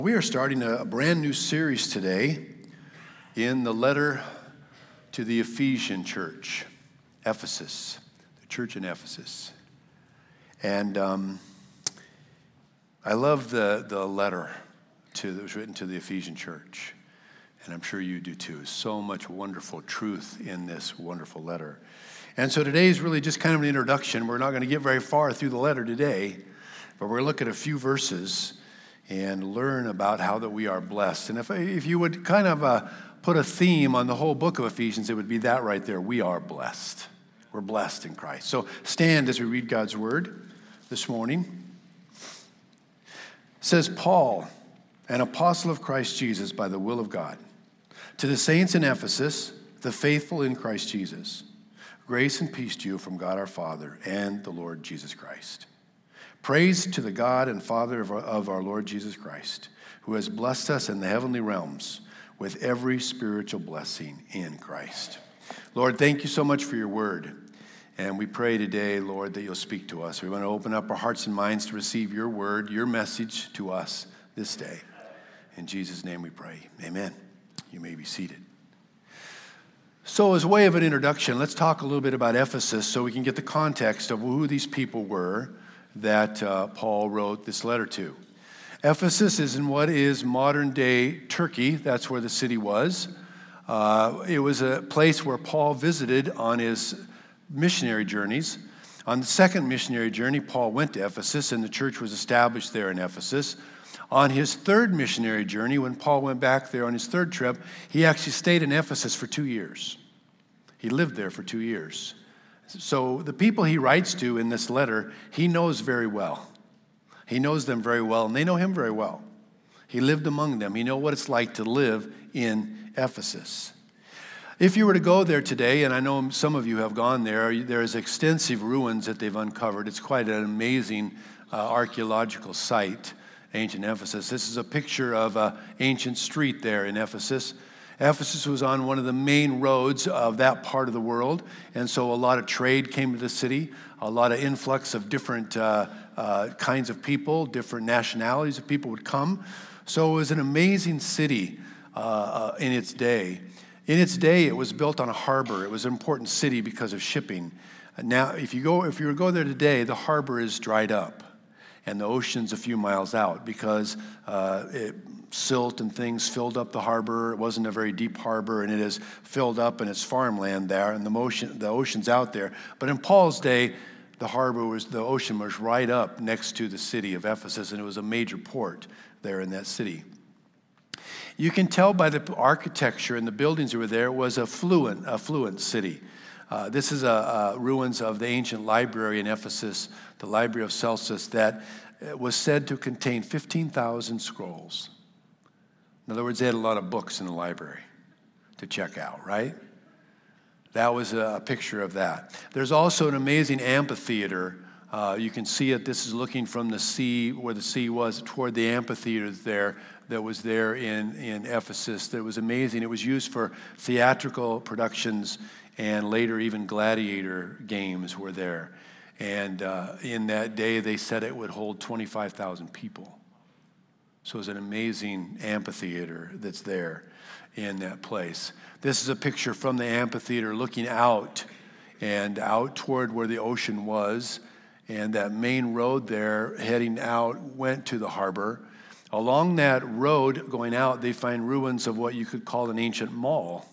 We are starting a brand new series today in the letter to the Ephesian church, Ephesus, the church in Ephesus. And I love the letter that was written to the Ephesian church. And I'm sure you do too. So much wonderful truth in this wonderful letter. And so today is really just kind of an introduction. We're not going to get very far through the letter today, but we're going to look at a few verses and learn about how that we are blessed. And if you would kind of put a theme on the whole book of Ephesians, it would be that right there. We are blessed. We're blessed in Christ. So stand as we read God's word this morning. It says, Paul, an apostle of Christ Jesus by the will of God, to the saints in Ephesus, the faithful in Christ Jesus, grace and peace to you from God our Father and the Lord Jesus Christ. Praise to the God and Father of our Lord Jesus Christ, who has blessed us in the heavenly realms with every spiritual blessing in Christ. Lord, thank you so much for your word. And we pray today, Lord, that you'll speak to us. We want to open up our hearts and minds to receive your word, your message to us this day. In Jesus' name we pray. Amen. You may be seated. So as a way of an introduction, let's talk a little bit about Ephesus so we can get the context of who these people were that Paul wrote this letter to. Ephesus is in what is modern-day Turkey. That's where the city was. It was a place where Paul visited on his missionary journeys. On the second missionary journey, Paul went to Ephesus, and the church was established there in Ephesus. On his third missionary journey, when Paul went back there on his third trip, he actually stayed in Ephesus for 2 years. He lived there for 2 years. So the people he writes to in this letter, he knows very well. He knows them very well, and they know him very well. He lived among them. He knows what it's like to live in Ephesus. If you were to go there today, and I know some of you have gone there is extensive ruins that they've uncovered. It's quite an amazing archaeological site, ancient Ephesus. This is a picture of an ancient street there in Ephesus. Ephesus was on one of the main roads of that part of the world, and so a lot of trade came to the city, a lot of influx of different kinds of people, different nationalities of people would come. So it was an amazing city in its day. In its day, it was built on a harbor. It was an important city because of shipping. Now, if you were to go there today, the harbor is dried up, and the ocean's a few miles out because silt and things filled up the harbor. It wasn't a very deep harbor, and it is filled up, and it's farmland there, and the ocean's out there. But in Paul's day, the ocean was right up next to the city of Ephesus, and it was a major port there in that city. You can tell by the architecture and the buildings that were there, it was a affluent city. This is ruins of the ancient library in Ephesus, the Library of Celsus, that was said to contain 15,000 scrolls. In other words, they had a lot of books in the library to check out, right? That was a picture of that. There's also an amazing amphitheater. You can see it. This is looking from the sea, where the sea was, toward the amphitheater there that was there in Ephesus. That was amazing. It was used for theatrical productions, and later even gladiator games were there. And in that day, they said it would hold 25,000 people. So it's an amazing amphitheater that's there in that place. This is a picture from the amphitheater looking out and out toward where the ocean was. And that main road there heading out went to the harbor. Along that road going out, they find ruins of what you could call an ancient mall.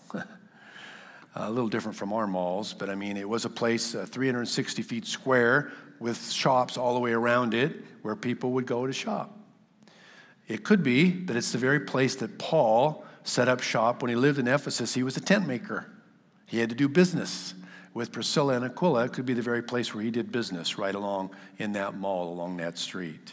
A little different from our malls, but I mean, it was a place 360 feet square with shops all the way around it where people would go to shop. It could be that it's the very place that Paul set up shop when he lived in Ephesus. He was a tent maker. He had to do business with Priscilla and Aquila. It could be the very place where he did business right along in that mall, along that street.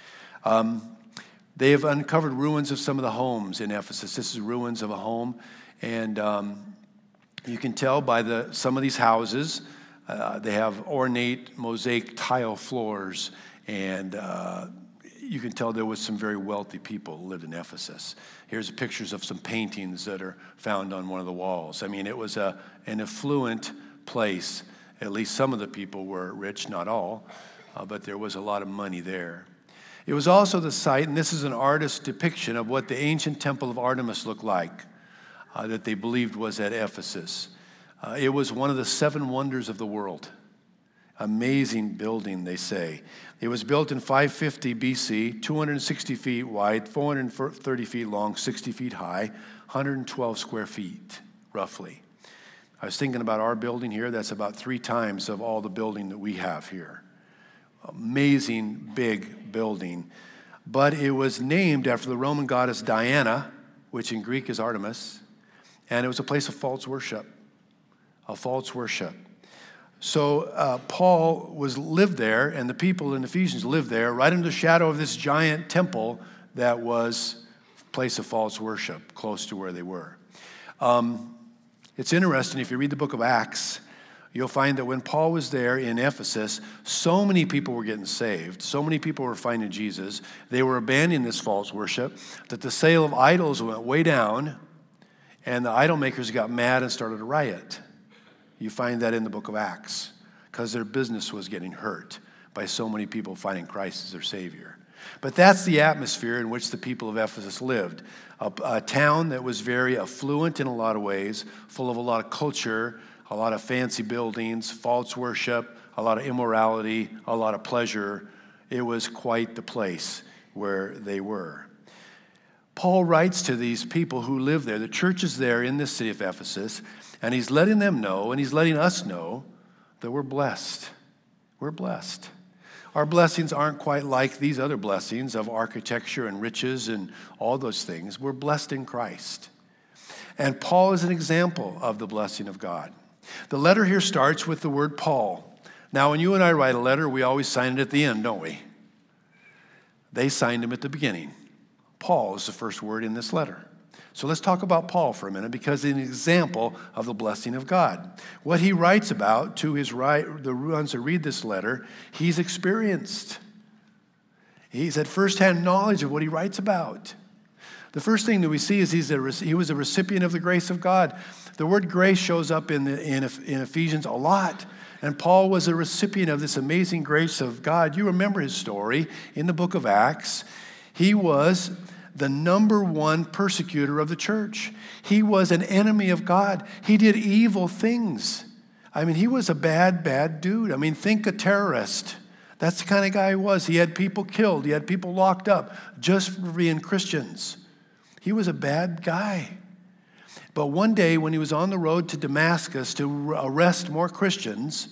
They have uncovered ruins of some of the homes in Ephesus. This is ruins of a home, and you can tell by some of these houses, they have ornate mosaic tile floors, and you can tell there was some very wealthy people who lived in Ephesus. Here's pictures of some paintings that are found on one of the walls. I mean, it was an affluent place. At least some of the people were rich, not all, but there was a lot of money there. It was also the site, and this is an artist's depiction of what the ancient temple of Artemis looked like, that they believed was at Ephesus. It was one of the 7 wonders of the world. Amazing building, they say. It was built in 550 BC, 260 feet wide, 430 feet long, 60 feet high, 112 square feet, roughly. I was thinking about our building here. That's about 3 times of all the building that we have here. Amazing big building. But it was named after the Roman goddess Diana, which in Greek is Artemis, and it was a place of false worship. So Paul lived there, and the people in Ephesians lived there, right under the shadow of this giant temple that was a place of false worship, close to where they were. It's interesting, if you read the book of Acts, you'll find that when Paul was there in Ephesus, so many people were getting saved, so many people were finding Jesus, they were abandoning this false worship, that the sale of idols went way down, and the idol makers got mad and started a riot. You find that in the book of Acts, because their business was getting hurt by so many people finding Christ as their Savior. But that's the atmosphere in which the people of Ephesus lived. A town that was very affluent in a lot of ways, full of a lot of culture, a lot of fancy buildings, false worship, a lot of immorality, a lot of pleasure. It was quite the place where they were. Paul writes to these people who live there, the churches there in this city of Ephesus, and he's letting them know, and he's letting us know, that we're blessed. We're blessed. Our blessings aren't quite like these other blessings of architecture and riches and all those things. We're blessed in Christ. And Paul is an example of the blessing of God. The letter here starts with the word Paul. Now, when you and I write a letter, we always sign it at the end, don't we? They signed him at the beginning. Paul is the first word in this letter. So let's talk about Paul for a minute, because he's an example of the blessing of God. What he writes about to the ones that read this letter, he's experienced. He's had firsthand knowledge of what he writes about. The first thing that we see is he was a recipient of the grace of God. The word grace shows up in Ephesians a lot. And Paul was a recipient of this amazing grace of God. You remember his story in the book of Acts. He was the number 1 persecutor of the church. He was an enemy of God. He did evil things. I mean, he was a bad, bad dude. I mean, think a terrorist. That's the kind of guy he was. He had people killed. He had people locked up just for being Christians. He was a bad guy. But one day when he was on the road to Damascus to arrest more Christians,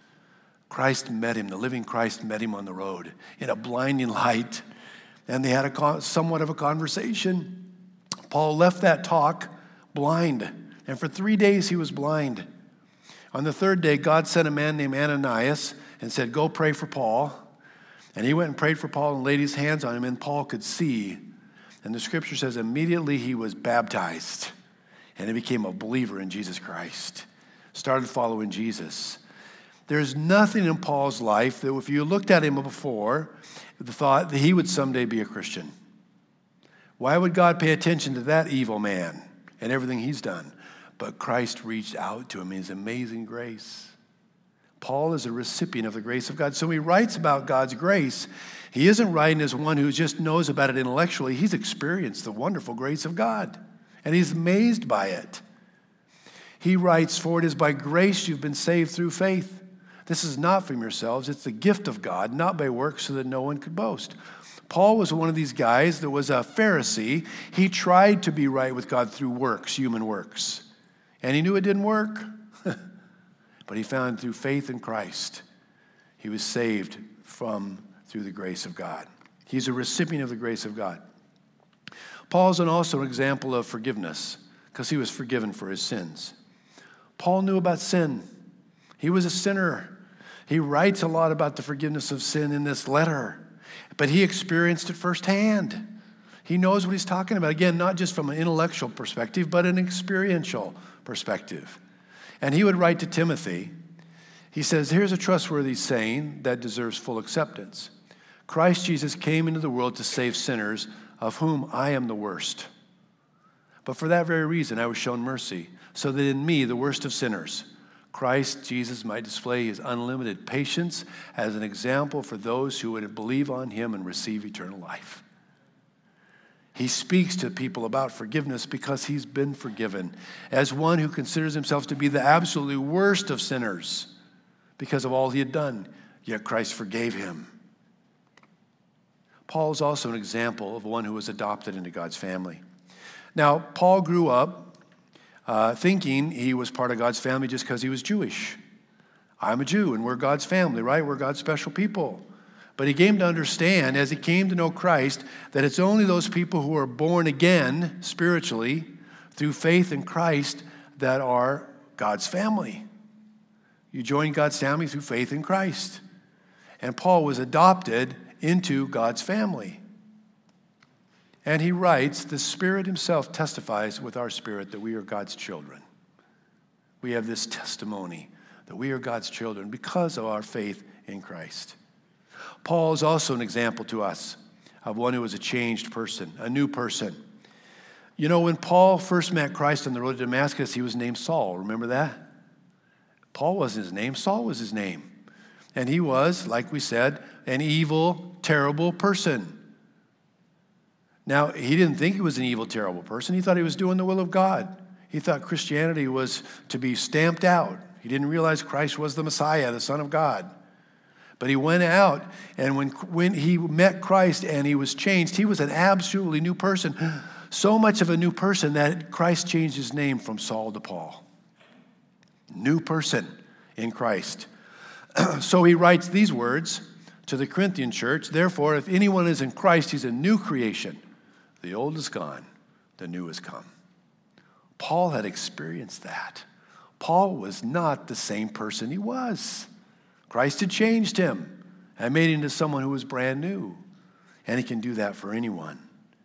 Christ met him. The living Christ met him on the road in a blinding light. And they had somewhat of a conversation. Paul left that talk blind. And for 3 days he was blind. On the 3rd day, God sent a man named Ananias and said, go pray for Paul. And he went and prayed for Paul and laid his hands on him, and Paul could see. And the scripture says immediately he was baptized. And he became a believer in Jesus Christ. Started following Jesus. There's nothing in Paul's life that if you looked at him before, the thought that he would someday be a Christian. Why would God pay attention to that evil man and everything he's done? But Christ reached out to him in his amazing grace. Paul is a recipient of the grace of God. So he writes about God's grace. He isn't writing as one who just knows about it intellectually. He's experienced the wonderful grace of God, and he's amazed by it. He writes, for it is by grace you've been saved through faith. This is not from yourselves. It's the gift of God, not by works, so that no one could boast. Paul was one of these guys that was a Pharisee. He tried to be right with God through works, human works. And he knew it didn't work. But he found through faith in Christ, he was saved through the grace of God. He's a recipient of the grace of God. Paul's also an example of forgiveness, because he was forgiven for his sins. Paul knew about sin. He was a sinner. He writes a lot about the forgiveness of sin in this letter, but he experienced it firsthand. He knows what he's talking about. Again, not just from an intellectual perspective, but an experiential perspective. And he would write to Timothy. He says, here's a trustworthy saying that deserves full acceptance. Christ Jesus came into the world to save sinners, of whom I am the worst. But for that very reason, I was shown mercy, so that in me, the worst of sinners, Christ Jesus might display his unlimited patience as an example for those who would believe on him and receive eternal life. He speaks to people about forgiveness because he's been forgiven, as one who considers himself to be the absolutely worst of sinners because of all he had done, yet Christ forgave him. Paul is also an example of one who was adopted into God's family. Now, Paul grew up thinking he was part of God's family just because he was Jewish. I'm a Jew, and we're God's family, right? We're God's special people. But he came to understand, as he came to know Christ, that it's only those people who are born again spiritually through faith in Christ that are God's family. You join God's family through faith in Christ. And Paul was adopted into God's family. And he writes, the Spirit himself testifies with our spirit that we are God's children. We have this testimony that we are God's children because of our faith in Christ. Paul is also an example to us of one who was a changed person, a new person. You know, when Paul first met Christ on the road to Damascus, he was named Saul. Remember that? Paul wasn't his name. Saul was his name. And he was, like we said, an evil, terrible person. Now, he didn't think he was an evil, terrible person. He thought he was doing the will of God. He thought Christianity was to be stamped out. He didn't realize Christ was the Messiah, the Son of God. But he went out, and when he met Christ and he was changed, he was an absolutely new person. So much of a new person that Christ changed his name from Saul to Paul. New person in Christ. So he writes these words to the Corinthian church, therefore, if anyone is in Christ, he's a new creation. The old is gone, the new has come. Paul had experienced that. Paul was not the same person he was. Christ had changed him and made him into someone who was brand new. And he can do that for anyone.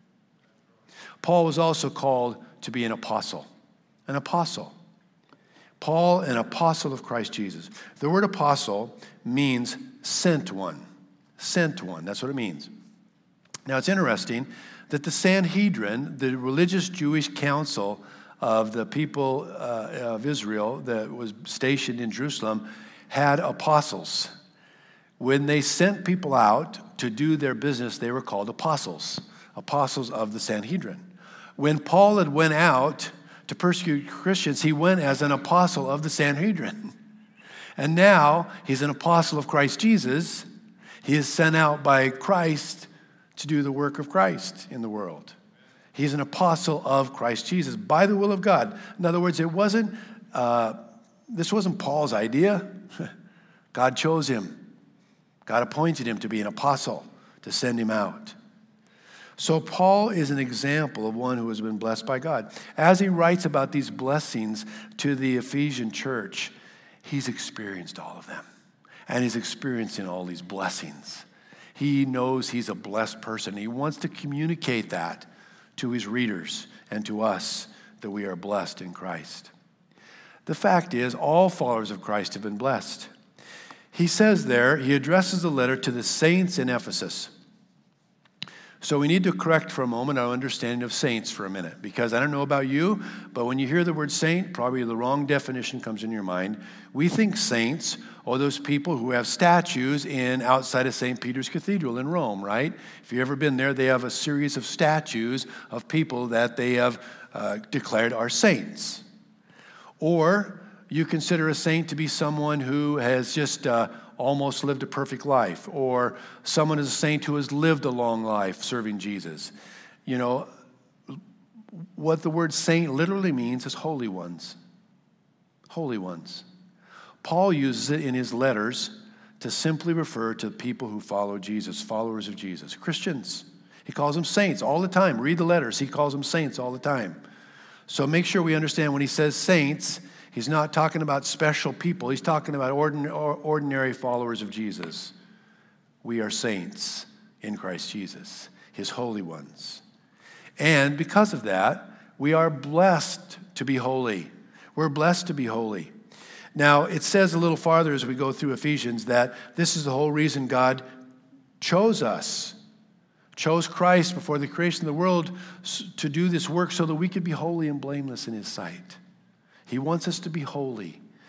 Paul was also called to be an apostle. An apostle. Paul, an apostle of Christ Jesus. The word apostle means sent one. Sent one, that's what it means. Now it's interesting that the Sanhedrin, the religious Jewish council of the people of Israel that was stationed in Jerusalem, had apostles. When they sent people out to do their business, they were called apostles, apostles of the Sanhedrin. When Paul had went out to persecute Christians, he went as an apostle of the Sanhedrin. And now he's an apostle of Christ Jesus. He is sent out by Christ to do the work of Christ in the world. He's an apostle of Christ Jesus by the will of God. In other words, this wasn't Paul's idea. God chose him. God appointed him to be an apostle, to send him out. So Paul is an example of one who has been blessed by God. As he writes about these blessings to the Ephesian church, he's experienced all of them. And he's experiencing all these blessings. He knows he's a blessed person. He wants to communicate that to his readers and to us, that we are blessed in Christ. The fact is, all followers of Christ have been blessed. He says there, he addresses the letter to the saints in Ephesus. So we need to correct for a moment our understanding of saints for a minute, because I don't know about you, but when you hear the word saint, probably the wrong definition comes in your mind. We think saints are those people who have statues outside of St. Peter's Cathedral in Rome, right? If you've ever been there, they have a series of statues of people that they have declared are saints. Or you consider a saint to be someone who has just almost lived a perfect life, or someone is a saint who has lived a long life serving Jesus. You know, what the word saint literally means is holy ones. Holy ones. Paul uses it in his letters to simply refer to people who follow Jesus, followers of Jesus, Christians. He calls them saints all the time. Read the letters. He calls them saints all the time. So make sure we understand when he says saints, he's not talking about special people. He's talking about ordinary followers of Jesus. We are saints in Christ Jesus, his holy ones. And because of that, we are blessed to be holy. We're blessed to be holy. Now, it says a little farther as we go through Ephesians that this is the whole reason God chose us, chose Christ before the creation of the world to do this work so that we could be holy and blameless in his sight. He wants us to be holy.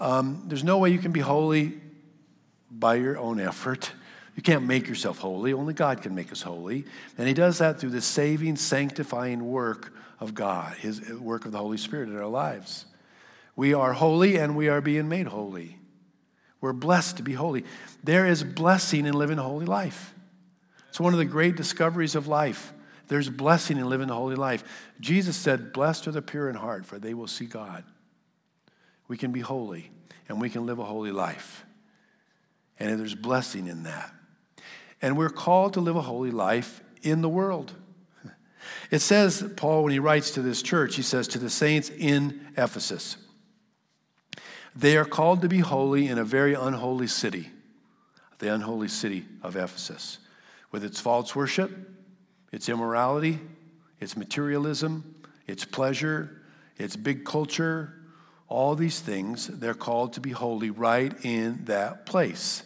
There's no way you can be holy by your own effort. You can't make yourself holy. Only God can make us holy. And he does that through the saving, sanctifying work of God, his work of the Holy Spirit in our lives. We are holy and we are being made holy. We're blessed to be holy. There is blessing in living a holy life. It's one of the great discoveries of life. There's blessing in living a holy life. Jesus said, "Blessed are the pure in heart, for they will see God." We can be holy and we can live a holy life. And there's blessing in that. And we're called to live a holy life in the world. It says, Paul, when he writes to this church, he says to the saints in Ephesus, they are called to be holy in a very unholy city, the unholy city of Ephesus, with its false worship, its immorality, its materialism, its pleasure, its big culture, all these things. They're called to be holy right in that place.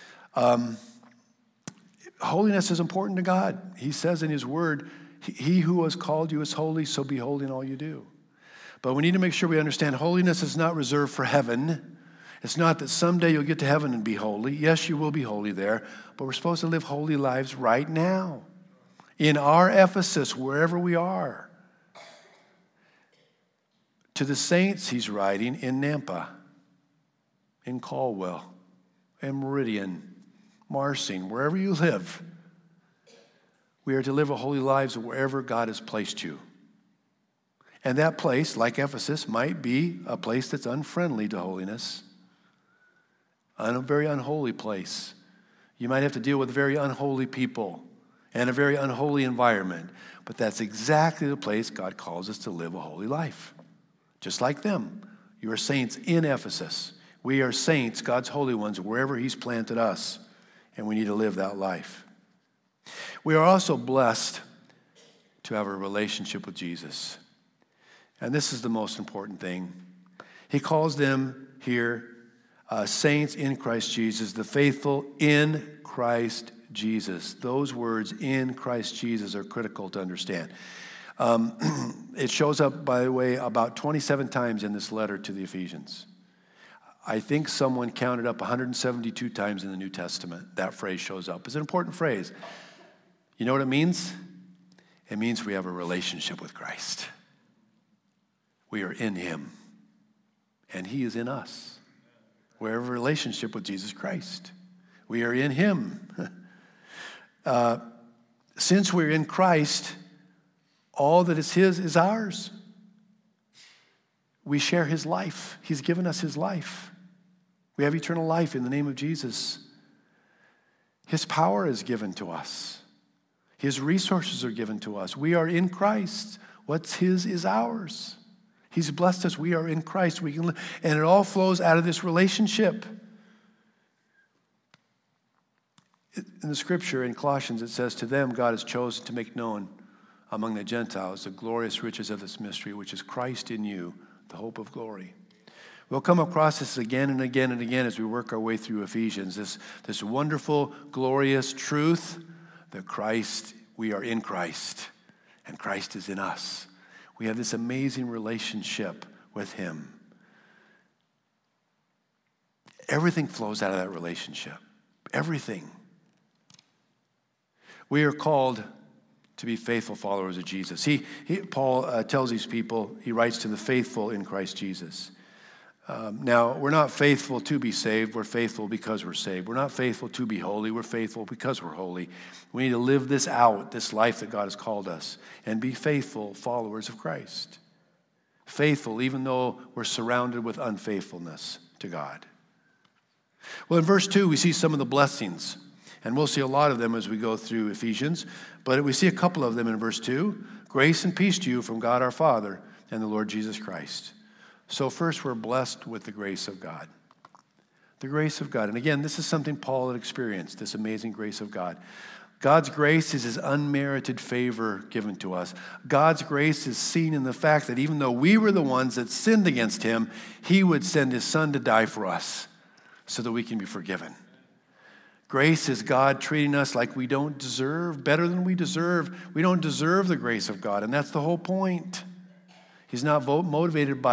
Holiness is important to God. He says in his word, he who has called you is holy, so be holy in all you do. But we need to make sure we understand holiness is not reserved for heaven. It's not that someday you'll get to heaven and be holy. Yes, you will be holy there, but we're supposed to live holy lives right now. In our Ephesus, wherever we are. To the saints, he's writing in Nampa, in Caldwell, in Meridian, Marsing, wherever you live. We are to live a holy lives wherever God has placed you. And that place, like Ephesus, might be a place that's unfriendly to holiness, a very unholy place. You might have to deal with very unholy people and a very unholy environment. But that's exactly the place God calls us to live a holy life. Just like them. You are saints in Ephesus. We are saints, God's holy ones, wherever he's planted us. And we need to live that life. We are also blessed to have a relationship with Jesus. And this is the most important thing. He calls them here saints in Christ Jesus, the faithful in Christ Jesus. Those words, in Christ Jesus, are critical to understand. It shows up, by the way, about 27 times in this letter to the Ephesians. I think someone counted up 172 times in the New Testament. That phrase shows up. It's an important phrase. You know what it means? It means we have a relationship with Christ. We are in him, and he is in us. We have a relationship with Jesus Christ. We are in him. Since we're in Christ, all that is his is ours. We share his life. He's given us his life. We have eternal life in the name of Jesus. His power is given to us. His resources are given to us. We are in Christ. What's his is ours. He's blessed us. We are in Christ. We can live, and it all flows out of this relationship. In the scripture in Colossians, it says, "To them God has chosen to make known among the Gentiles the glorious riches of this mystery, which is Christ in you, the hope of glory." We'll come across this again and again and again as we work our way through Ephesians, this wonderful, glorious truth that we are in Christ, and Christ is in us. We have this amazing relationship with him. Everything flows out of that relationship. Everything. We are called to be faithful followers of Jesus. Paul tells these people, he writes to the faithful in Christ Jesus. Now, we're not faithful to be saved. We're faithful because we're saved. We're not faithful to be holy. We're faithful because we're holy. We need to live this out, this life that God has called us, and be faithful followers of Christ. Faithful even though we're surrounded with unfaithfulness to God. Well, in verse 2, we see some of the blessings. And we'll see a lot of them as we go through Ephesians. But we see a couple of them in verse 2. Grace and peace to you from God our Father and the Lord Jesus Christ. So first, we're blessed with the grace of God. The grace of God. And again, this is something Paul had experienced, this amazing grace of God. God's grace is his unmerited favor given to us. God's grace is seen in the fact that even though we were the ones that sinned against him, he would send his son to die for us so that we can be forgiven. Grace is God treating us like we don't deserve, better than we deserve. We don't deserve the grace of God, and that's the whole point. He's not motivated by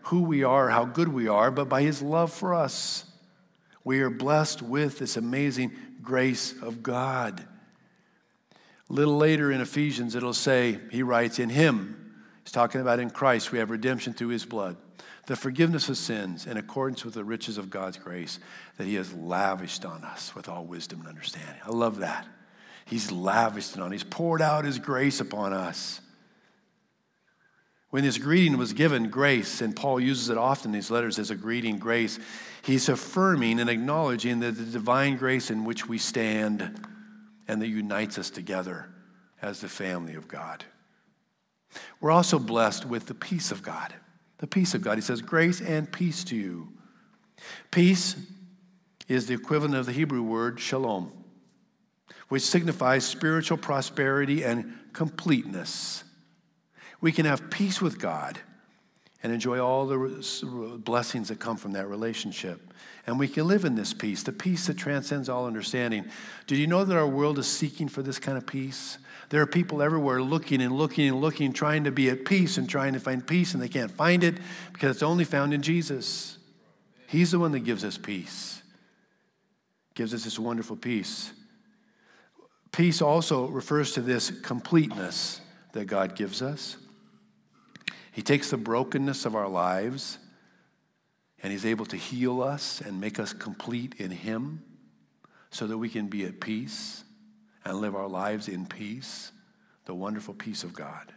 who we are, how good we are, but by his love for us. We are blessed with this amazing grace of God. A little later in Ephesians, it'll say, he writes, in him, he's talking about in Christ, we have redemption through his blood, the forgiveness of sins in accordance with the riches of God's grace that he has lavished on us with all wisdom and understanding. I love that. He's lavished it on. He's poured out his grace upon us. When this greeting was given, grace, and Paul uses it often in these letters as a greeting, grace, he's affirming and acknowledging that the divine grace in which we stand and that unites us together as the family of God. We're also blessed with the peace of God. The peace of God. He says, grace and peace to you. Peace is the equivalent of the Hebrew word shalom, which signifies spiritual prosperity and completeness. We can have peace with God and enjoy all the blessings that come from that relationship. And we can live in this peace, the peace that transcends all understanding. Did you know that our world is seeking for this kind of peace? There are people everywhere looking and looking and looking, trying to be at peace and trying to find peace, and they can't find it because it's only found in Jesus. He's the one that gives us peace, gives us this wonderful peace. Peace also refers to this completeness that God gives us. He takes the brokenness of our lives and he's able to heal us and make us complete in him so that we can be at peace and live our lives in peace, the wonderful peace of God.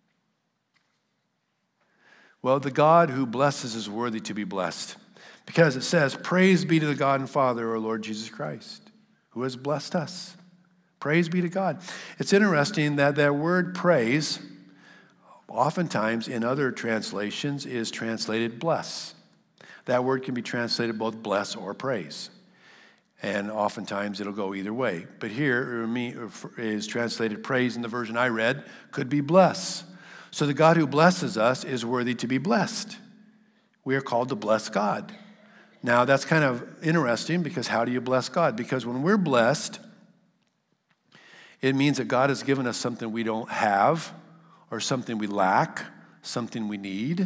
Well, the God who blesses is worthy to be blessed because it says, praise be to the God and Father, our Lord Jesus Christ, who has blessed us. Praise be to God. It's interesting that that word praise, oftentimes in other translations, is translated bless. That word can be translated both bless or praise. And oftentimes it'll go either way. But here is translated praise in the version I read, could be bless. So the God who blesses us is worthy to be blessed. We are called to bless God. Now that's kind of interesting because how do you bless God? Because when we're blessed, it means that God has given us something we don't have or something we lack, something we need.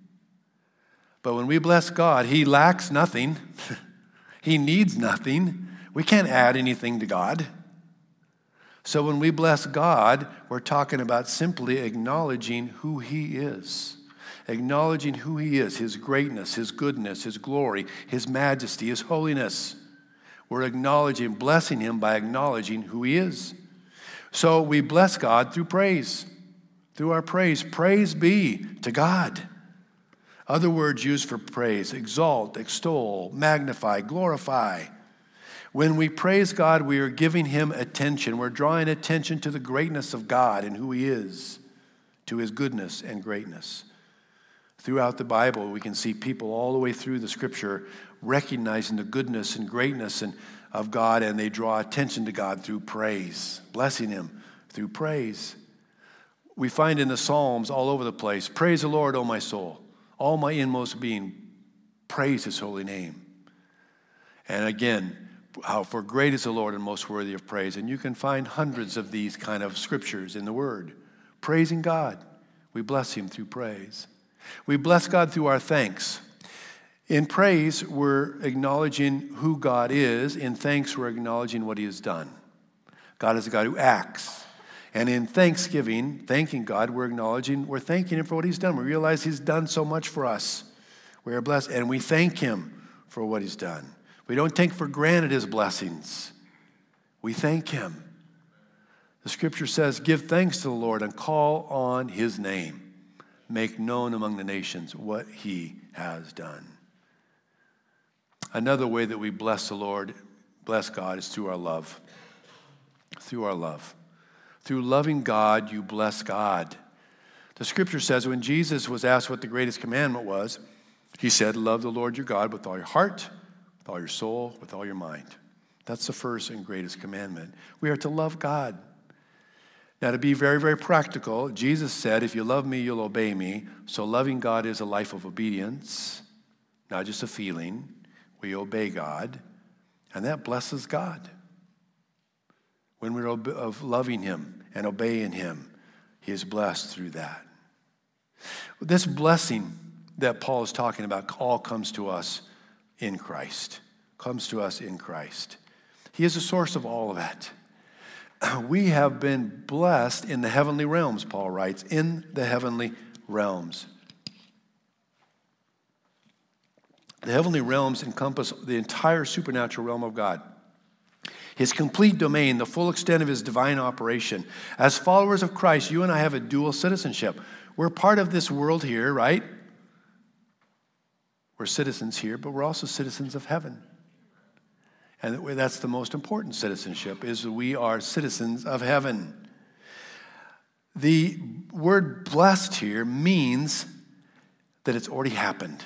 But when we bless God, he lacks nothing. He needs nothing. We can't add anything to God. So when we bless God, we're talking about simply acknowledging who he is. Acknowledging who he is, his greatness, his goodness, his glory, his majesty, his holiness. We're acknowledging, blessing him by acknowledging who he is. So we bless God through praise. Through our praise. Praise be to God. Other words used for praise, exalt, extol, magnify, glorify. When we praise God, we are giving him attention. We're drawing attention to the greatness of God and who he is, to his goodness and greatness. Throughout the Bible, we can see people all the way through the scripture recognizing the goodness and greatness of God, and they draw attention to God through praise, blessing him through praise. We find in the Psalms all over the place, praise the Lord, O my soul. All my inmost being, praise his holy name. And again, how for great is the Lord and most worthy of praise. And you can find hundreds of these kind of scriptures in the Word. Praising God. We bless him through praise. We bless God through our thanks. In praise, we're acknowledging who God is. In thanks, we're acknowledging what he has done. God is a God who acts. And in thanksgiving, thanking God, we're thanking him for what he's done. We realize he's done so much for us. We are blessed, and we thank him for what he's done. We don't take for granted his blessings. We thank him. The scripture says, give thanks to the Lord and call on his name. Make known among the nations what he has done. Another way that we bless the Lord, bless God, is through our love. Through our love. Through loving God, you bless God. The scripture says when Jesus was asked what the greatest commandment was, he said, love the Lord your God with all your heart, with all your soul, with all your mind. That's the first and greatest commandment. We are to love God. Now, to be very, very practical, Jesus said, if you love me, you'll obey me. So loving God is a life of obedience, not just a feeling. We obey God, and that blesses God. When we're of loving him and obeying him, he is blessed through that. This blessing that Paul is talking about all comes to us in Christ. Comes to us in Christ. He is the source of all of that. We have been blessed in the heavenly realms, Paul writes, in the heavenly realms. The heavenly realms encompass the entire supernatural realm of God. His complete domain, the full extent of his divine operation. As followers of Christ, you and I have a dual citizenship. We're part of this world here, right? We're citizens here, but we're also citizens of heaven. And that's the most important citizenship, is we are citizens of heaven. The word blessed here means that it's already happened.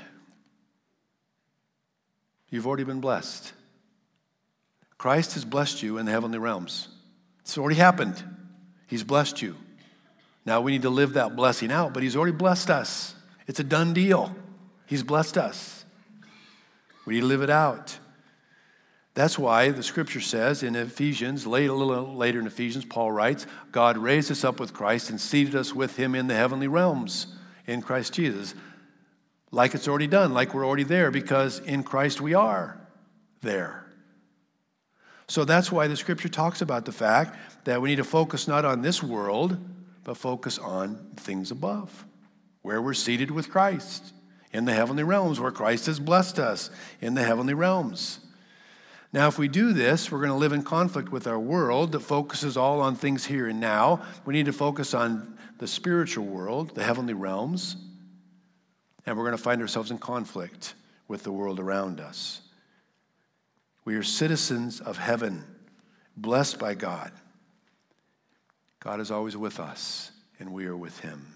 You've already been blessed. Christ has blessed you in the heavenly realms. It's already happened. He's blessed you. Now we need to live that blessing out, but he's already blessed us. It's a done deal. He's blessed us. We need to live it out. That's why the scripture says in Ephesians, a little later in Ephesians, Paul writes, God raised us up with Christ and seated us with him in the heavenly realms in Christ Jesus. Like it's already done, like we're already there, because in Christ we are there. So that's why the scripture talks about the fact that we need to focus not on this world, but focus on things above, where we're seated with Christ in the heavenly realms, where Christ has blessed us in the heavenly realms. Now, if we do this, we're going to live in conflict with our world that focuses all on things here and now. We need to focus on the spiritual world, the heavenly realms, and we're going to find ourselves in conflict with the world around us. We are citizens of heaven, blessed by God. God is always with us, and we are with him.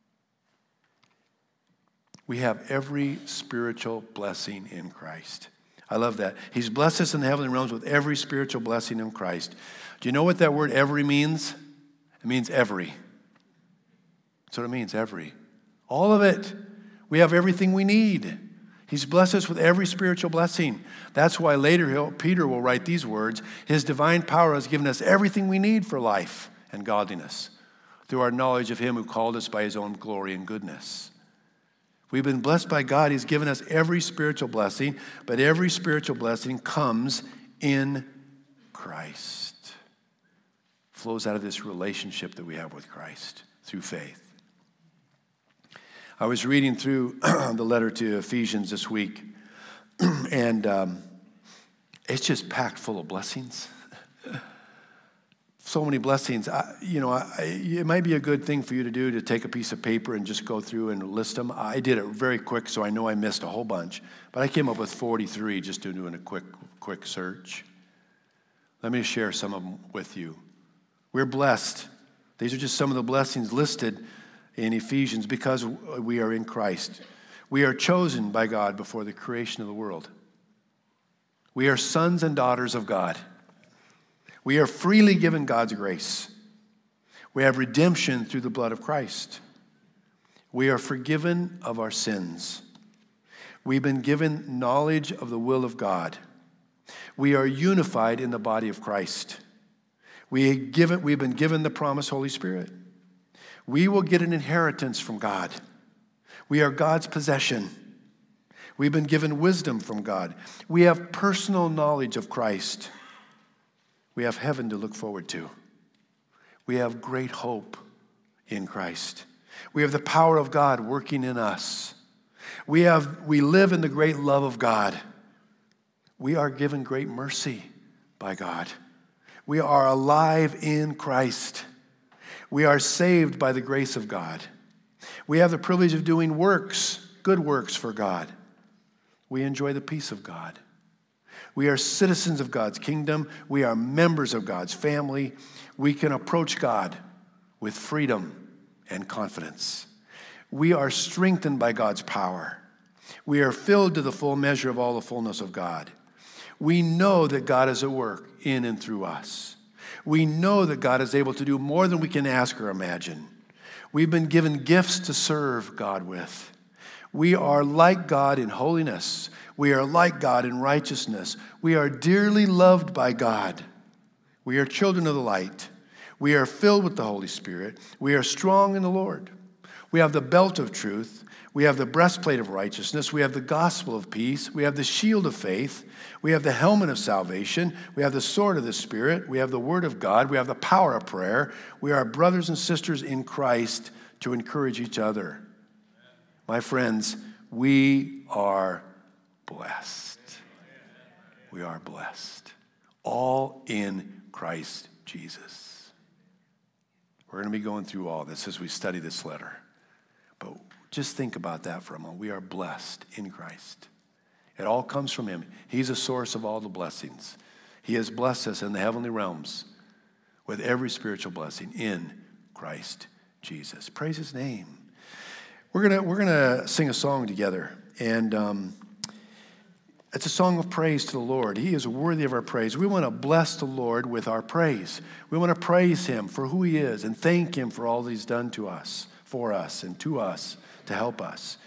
We have every spiritual blessing in Christ. I love that. He's blessed us in the heavenly realms with every spiritual blessing in Christ. Do you know what that word every means? It means every. That's what it means, every. All of it. We have everything we need. He's blessed us with every spiritual blessing. That's why later Peter will write these words, his divine power has given us everything we need for life and godliness through our knowledge of him who called us by his own glory and goodness. We've been blessed by God. He's given us every spiritual blessing, but every spiritual blessing comes in Christ. Flows out of this relationship that we have with Christ through faith. I was reading through the letter to Ephesians this week, and it's just packed full of blessings. So many blessings. It might be a good thing for you to do to take a piece of paper and just go through and list them. I did it very quick, so I know I missed a whole bunch. But I came up with 43 just doing a quick search. Let me share some of them with you. We're blessed. These are just some of the blessings listed in Ephesians because we are in Christ. We are chosen by God before the creation of the world. We are sons and daughters of God. We are freely given God's grace. We have redemption through the blood of Christ. We are forgiven of our sins. We've been given knowledge of the will of God. We are unified in the body of Christ. We've been given the promised Holy Spirit. We will get an inheritance from God. We are God's possession. We've been given wisdom from God. We have personal knowledge of Christ. We have heaven to look forward to. We have great hope in Christ. We have the power of God working in us. We live in the great love of God. We are given great mercy by God. We are alive in Christ. We are saved by the grace of God. We have the privilege of doing works, good works for God. We enjoy the peace of God. We are citizens of God's kingdom. We are members of God's family. We can approach God with freedom and confidence. We are strengthened by God's power. We are filled to the full measure of all the fullness of God. We know that God is at work in and through us. We know that God is able to do more than we can ask or imagine. We've been given gifts to serve God with. We are like God in holiness. We are like God in righteousness. We are dearly loved by God. We are children of the light. We are filled with the Holy Spirit. We are strong in the Lord. We have the belt of truth. We have the breastplate of righteousness. We have the gospel of peace. We have the shield of faith. We have the helmet of salvation. We have the sword of the Spirit. We have the word of God. We have the power of prayer. We are brothers and sisters in Christ to encourage each other. My friends, we are blessed. We are blessed. All in Christ Jesus. We're going to be going through all this as we study this letter. But just think about that for a moment. We are blessed in Christ. It all comes from him. He's a source of all the blessings. He has blessed us in the heavenly realms with every spiritual blessing in Christ Jesus. Praise his name. We're gonna sing a song together, and it's a song of praise to the Lord. He is worthy of our praise. We want to bless the Lord with our praise. We want to praise him for who he is and thank him for all that he's done to us, for us, and to us to help us.